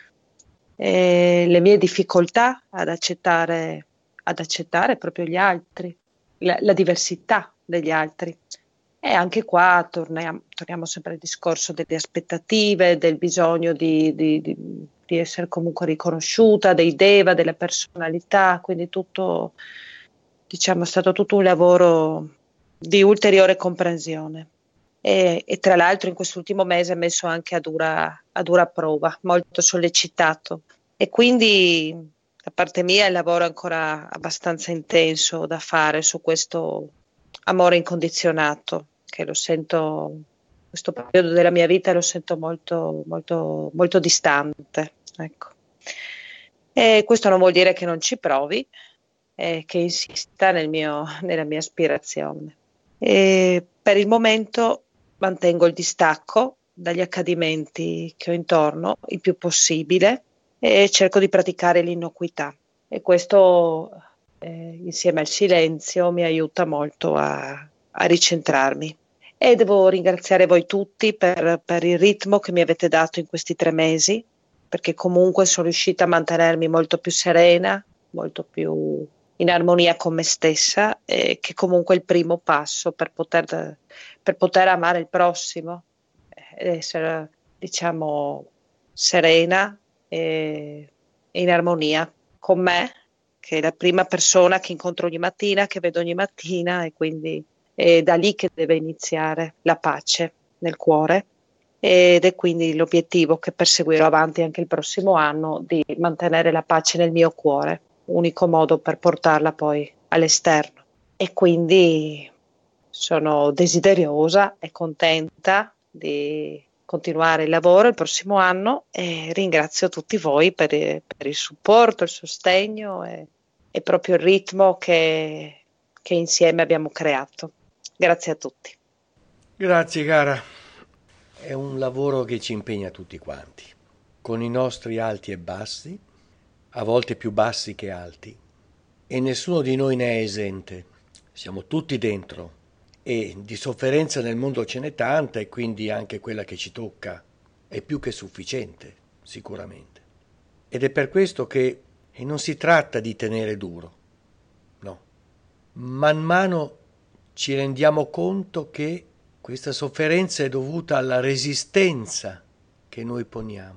eh, le mie difficoltà ad accettare, ad accettare proprio gli altri, la, la diversità degli altri. E anche qua torniamo, torniamo sempre al discorso delle aspettative, del bisogno di, di, di, di essere comunque riconosciuta, dei deva, delle personalità, quindi tutto, diciamo, è stato tutto un lavoro di ulteriore comprensione. E, e tra l'altro in quest'ultimo mese messo anche a dura, a dura prova, molto sollecitato. E quindi da parte mia il lavoro è ancora abbastanza intenso da fare su questo amore incondizionato, che lo sento, questo periodo della mia vita lo sento molto, molto, molto distante. Ecco. E questo non vuol dire che non ci provi, eh, che insista nel mio, nella mia aspirazione. E per il momento mantengo il distacco dagli accadimenti che ho intorno il più possibile e cerco di praticare l'innocuità, e questo eh, insieme al silenzio mi aiuta molto a, a ricentrarmi. E devo ringraziare voi tutti per, per il ritmo che mi avete dato in questi tre mesi, perché comunque sono riuscita a mantenermi molto più serena, molto più in armonia con me stessa, e che comunque è il primo passo per poter, per poter amare il prossimo, ed essere, diciamo, serena e, e in armonia con me, che è la prima persona che incontro ogni mattina, che vedo ogni mattina, e quindi è da lì che deve iniziare la pace nel cuore, ed è quindi l'obiettivo che perseguirò avanti anche il prossimo anno, di mantenere la pace nel mio cuore, unico modo per portarla poi all'esterno. e quindi sono desiderosa e contenta di continuare il lavoro il prossimo anno e ringrazio tutti voi per, per il supporto, il sostegno e, e proprio il ritmo che, che insieme abbiamo creato. Grazie a tutti. Grazie cara, è un lavoro che ci impegna tutti quanti, con i nostri alti e bassi, a volte più bassi che alti, e nessuno di noi ne è esente, siamo tutti dentro. E di sofferenza nel mondo ce n'è tanta e quindi anche quella che ci tocca è più che sufficiente, sicuramente. Ed è per questo che e non si tratta di tenere duro, no. Man mano ci rendiamo conto che questa sofferenza è dovuta alla resistenza che noi poniamo,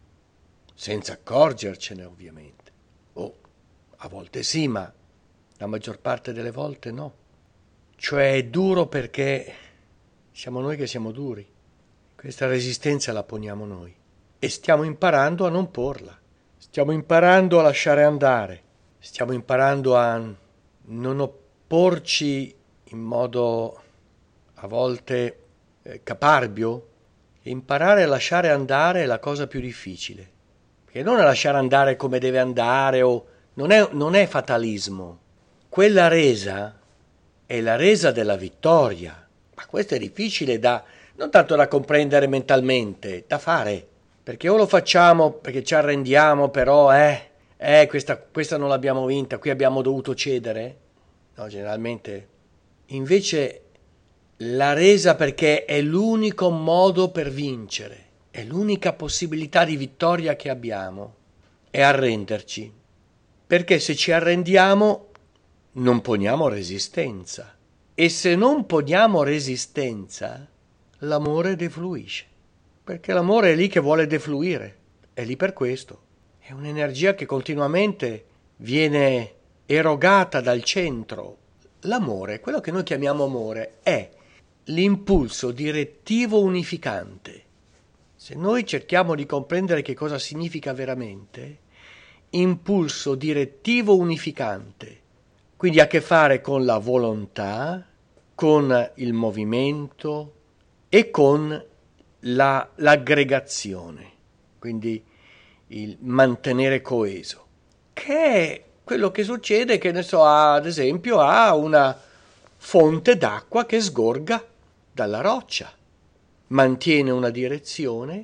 senza accorgercene ovviamente. O a volte sì, ma la maggior parte delle volte no. Cioè è duro perché siamo noi che siamo duri. Questa resistenza la poniamo noi e stiamo imparando a non porla. Stiamo imparando a lasciare andare. Stiamo imparando a non opporci in modo a volte eh, caparbio. E imparare a lasciare andare è la cosa più difficile. Perché non a lasciare andare come deve andare o non è, non è fatalismo. Quella resa è la resa della vittoria, ma questo è difficile da, non tanto da comprendere mentalmente, da fare, perché o lo facciamo perché ci arrendiamo, però eh, eh questa, questa non l'abbiamo vinta, qui abbiamo dovuto cedere, no, generalmente, invece la resa perché è l'unico modo per vincere, è l'unica possibilità di vittoria che abbiamo, è arrenderci, perché se ci arrendiamo non poniamo resistenza e se non poniamo resistenza l'amore defluisce, perché l'amore è lì che vuole defluire, è lì per questo, è un'energia che continuamente viene erogata dal centro. L'amore, quello che noi chiamiamo amore, è l'impulso direttivo unificante. Se noi cerchiamo di comprendere che cosa significa veramente, impulso direttivo unificante, quindi ha a che fare con la volontà, con il movimento e con la, l'aggregazione, quindi il mantenere coeso, che è quello che succede, che ne so, ad esempio, a una fonte d'acqua che sgorga dalla roccia, mantiene una direzione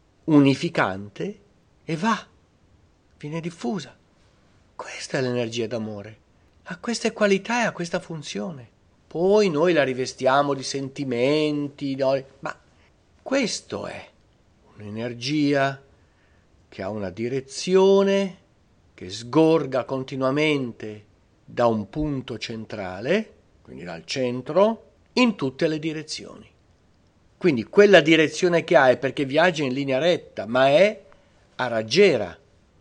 unificante e va, viene diffusa. Questa è l'energia d'amore. Ha queste qualità e ha questa funzione. Poi noi la rivestiamo di sentimenti, no? Ma questo è un'energia che ha una direzione, che sgorga continuamente da un punto centrale, quindi dal centro, in tutte le direzioni. Quindi quella direzione che ha è perché viaggia in linea retta, ma è a raggiera,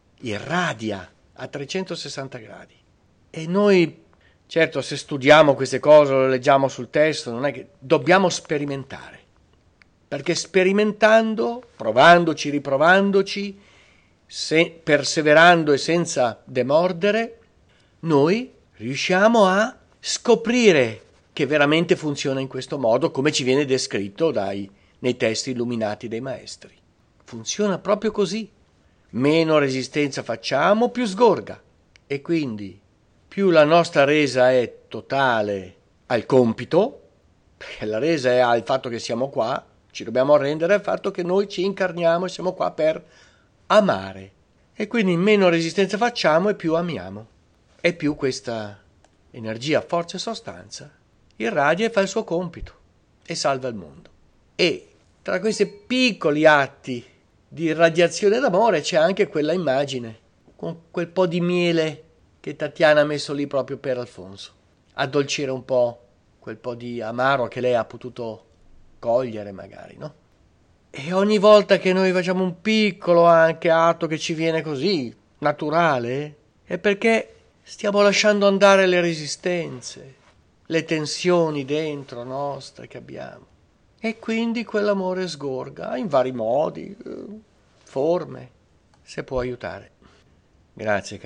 irradia a trecentosessanta gradi. E noi, certo, se studiamo queste cose, lo leggiamo sul testo, non è che dobbiamo sperimentare, perché sperimentando, provandoci, riprovandoci, se, perseverando e senza demordere, noi riusciamo a scoprire che veramente funziona in questo modo, come ci viene descritto dai, nei testi illuminati dei maestri. Funziona proprio così. Meno resistenza facciamo, più sgorga. E quindi più la nostra resa è totale al compito, perché la resa è al fatto che siamo qua, ci dobbiamo arrendere al fatto che noi ci incarniamo e siamo qua per amare. E quindi meno resistenza facciamo e più amiamo. E più questa energia, forza e sostanza irradia e fa il suo compito e salva il mondo. E tra questi piccoli atti di irradiazione d'amore c'è anche quella immagine, con quel po' di miele che Tatiana ha messo lì proprio per Alfonso, addolcire un po' quel po' di amaro che lei ha potuto cogliere magari, no? E ogni volta che noi facciamo un piccolo anche atto che ci viene così, naturale, è perché stiamo lasciando andare le resistenze, le tensioni dentro nostre che abbiamo. E quindi quell'amore sgorga in vari modi, forme, se può aiutare. Grazie cara.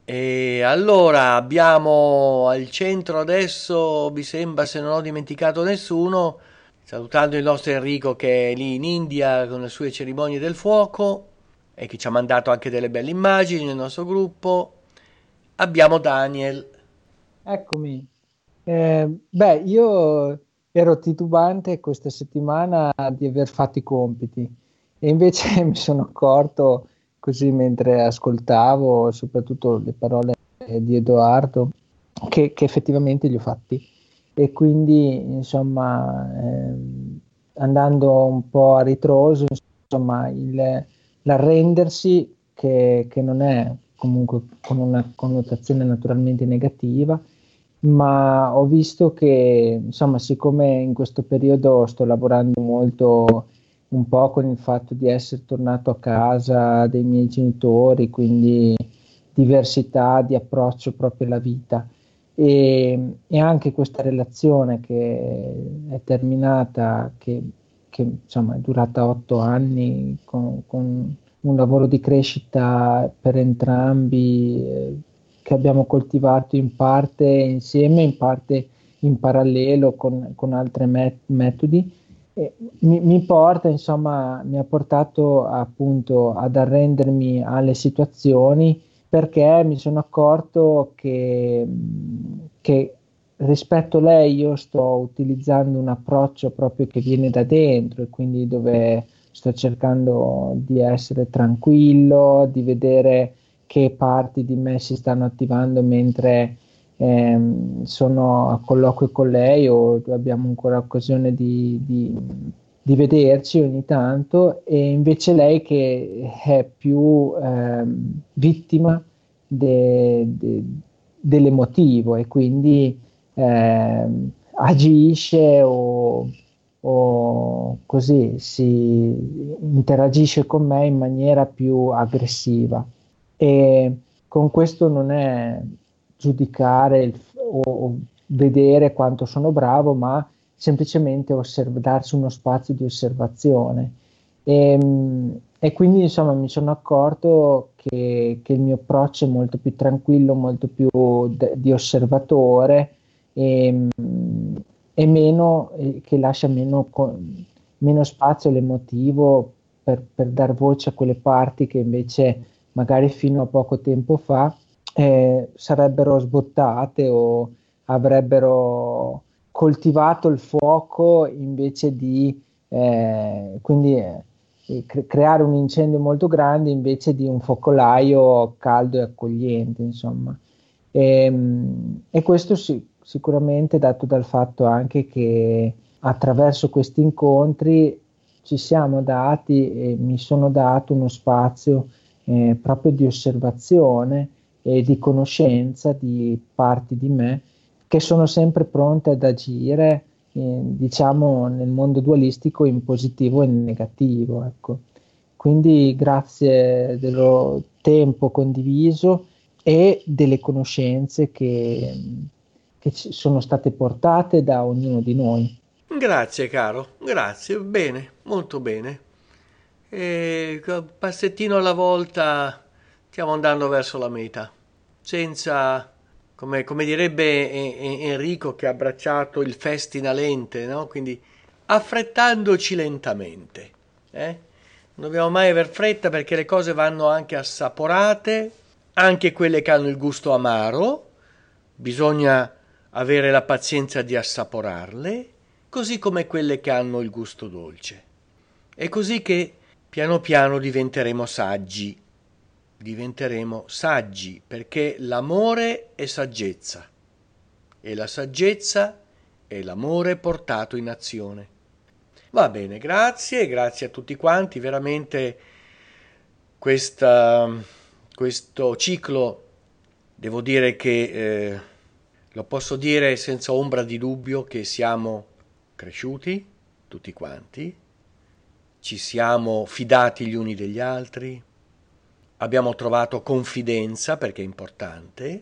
E allora abbiamo al centro adesso, mi sembra, se non ho dimenticato nessuno, salutando il nostro Enrico che è lì in India con le sue cerimonie del fuoco e che ci ha mandato anche delle belle immagini nel nostro gruppo. Abbiamo Daniel. Eccomi. Eh, beh, io ero titubante questa settimana di aver fatto i compiti e invece mi sono accorto, così mentre ascoltavo soprattutto le parole di Edoardo, che, che effettivamente li ho fatti. E quindi, insomma, ehm, andando un po' a ritroso, insomma, il, l'arrendersi, che, che non è comunque con una connotazione naturalmente negativa, ma ho visto che, insomma, siccome in questo periodo sto lavorando molto un po' con il fatto di essere tornato a casa dei miei genitori, quindi diversità di approccio proprio alla vita, e, e anche questa relazione che è terminata, che, che insomma è durata otto anni con, con un lavoro di crescita per entrambi, eh, che abbiamo coltivato in parte insieme, in parte in parallelo con, con altri met- metodi. E mi, mi porta, insomma, mi ha portato appunto ad arrendermi alle situazioni, perché mi sono accorto che, che rispetto a lei io sto utilizzando un approccio proprio che viene da dentro, e quindi dove sto cercando di essere tranquillo, di vedere che parti di me si stanno attivando mentre ehm, sono a colloquio con lei o abbiamo ancora occasione di, di, di vederci ogni tanto, e invece lei che è più ehm, vittima de, de, dell'emotivo, e quindi ehm, agisce o, o così si interagisce con me in maniera più aggressiva. E con questo non è giudicare il, o, o vedere quanto sono bravo, ma semplicemente osserv- darsi uno spazio di osservazione. E, e quindi, insomma, mi sono accorto che, che il mio approccio è molto più tranquillo, molto più de- di osservatore, e, e meno, e che lascia meno, co- meno spazio all'emotivo per, per dar voce a quelle parti che invece magari fino a poco tempo fa eh, sarebbero sbottate o avrebbero coltivato il fuoco invece di eh, quindi eh, cre- creare un incendio molto grande invece di un focolaio caldo e accogliente, insomma. E, e questo sì, sicuramente dato dal fatto anche che attraverso questi incontri ci siamo dati e mi sono dato uno spazio eh, proprio di osservazione e di conoscenza di parti di me che sono sempre pronte ad agire, eh, diciamo, nel mondo dualistico in positivo e in negativo, ecco. Quindi grazie dello tempo condiviso e delle conoscenze che, che ci sono state portate da ognuno di noi. Grazie caro, grazie, bene, molto bene. E passettino alla volta stiamo andando verso la meta, senza, come, come direbbe Enrico che ha abbracciato il festina lente, no? Quindi affrettandoci lentamente. Eh? Non dobbiamo mai aver fretta, perché le cose vanno anche assaporate, anche quelle che hanno il gusto amaro, bisogna avere la pazienza di assaporarle, così come quelle che hanno il gusto dolce. È così che piano piano diventeremo saggi, diventeremo saggi, perché l'amore è saggezza e la saggezza è l'amore portato in azione. Va bene, grazie, grazie a tutti quanti, veramente questa, questo ciclo, devo dire che eh, lo posso dire senza ombra di dubbio che siamo cresciuti tutti quanti, ci siamo fidati gli uni degli altri, abbiamo trovato confidenza, perché è importante,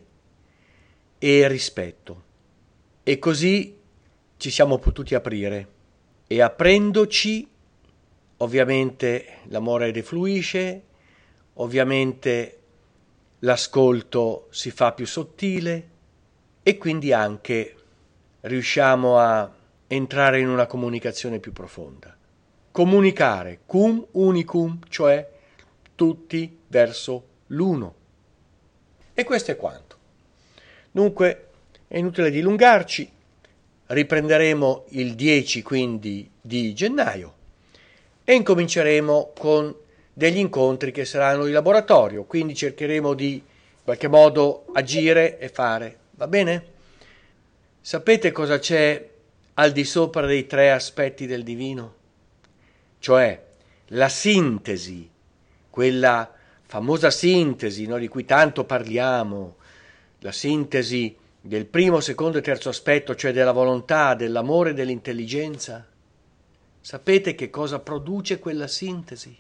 e rispetto. E così ci siamo potuti aprire. E aprendoci, ovviamente l'amore defluisce, ovviamente l'ascolto si fa più sottile e quindi anche riusciamo a entrare in una comunicazione più profonda. Comunicare cum unicum, cioè tutti verso l'uno. E questo è quanto. Dunque è inutile dilungarci, riprenderemo il dieci quindi di gennaio e incominceremo con degli incontri che saranno in laboratorio, quindi cercheremo di in qualche modo agire e fare, va bene? Sapete cosa c'è al di sopra dei tre aspetti del divino? Cioè la sintesi, quella famosa sintesi, no, di cui tanto parliamo, la sintesi del primo, secondo e terzo aspetto, cioè della volontà, dell'amore e dell'intelligenza. Sapete che cosa produce quella sintesi?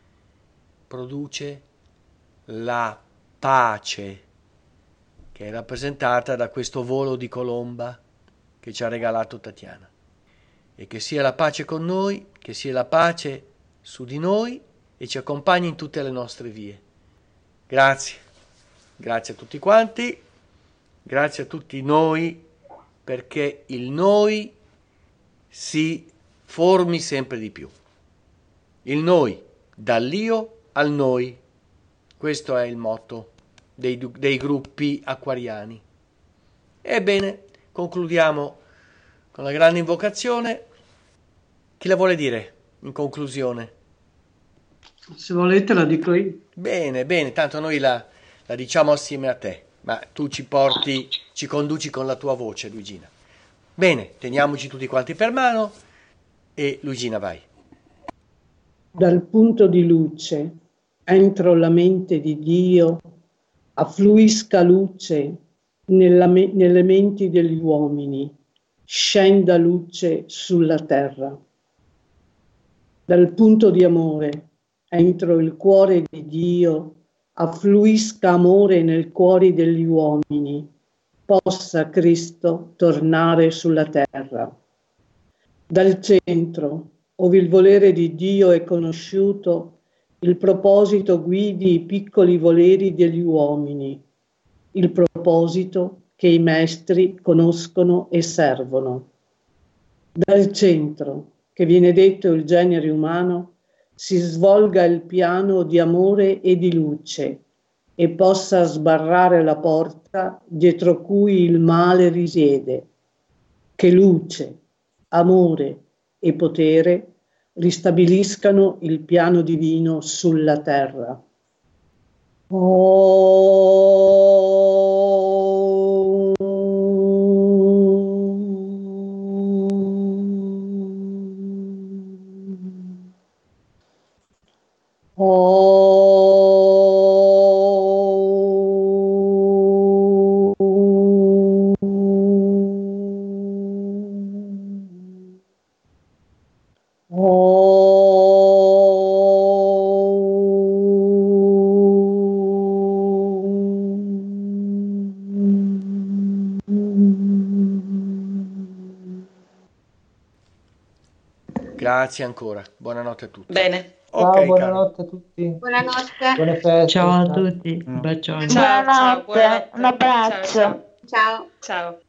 Produce la pace, che è rappresentata da questo volo di colomba che ci ha regalato Tatiana. E che sia la pace con noi, che sia la pace su di noi e ci accompagni in tutte le nostre vie. Grazie, grazie a tutti quanti, grazie a tutti noi, perché il noi si formi sempre di più. Il noi, dall'io al noi, questo è il motto dei, dei gruppi acquariani. Ebbene, concludiamo con la grande invocazione. Chi la vuole dire in conclusione? Se volete la dico io. Bene, bene, tanto noi la, la diciamo assieme a te, ma tu ci porti, ci conduci con la tua voce, Luigina. Bene, teniamoci tutti quanti per mano e Luigina vai. Dal punto di luce entro la mente di Dio, affluisca luce nella me- nelle menti degli uomini, scenda luce sulla terra. Dal punto di amore entro il cuore di Dio, affluisca amore nel cuore degli uomini, possa Cristo tornare sulla terra. Dal centro, ove il volere di Dio è conosciuto, il proposito guidi i piccoli voleri degli uomini, il proposito che i maestri conoscono e servono. Dal centro, che viene detto il genere umano, si svolga il piano di amore e di luce e possa sbarrare la porta dietro cui il male risiede. Che luce, amore e potere ristabiliscano il piano divino sulla terra. Oh. Grazie ancora, buonanotte a tutti. Bene. Ciao, Ok, buonanotte a tutti. Buonanotte. Buone feste. Ciao a tutti, un bacione. Ciao, ciao, Buonanotte, buonanotte. un abbraccio. Ciao, ciao. Ciao. Ciao.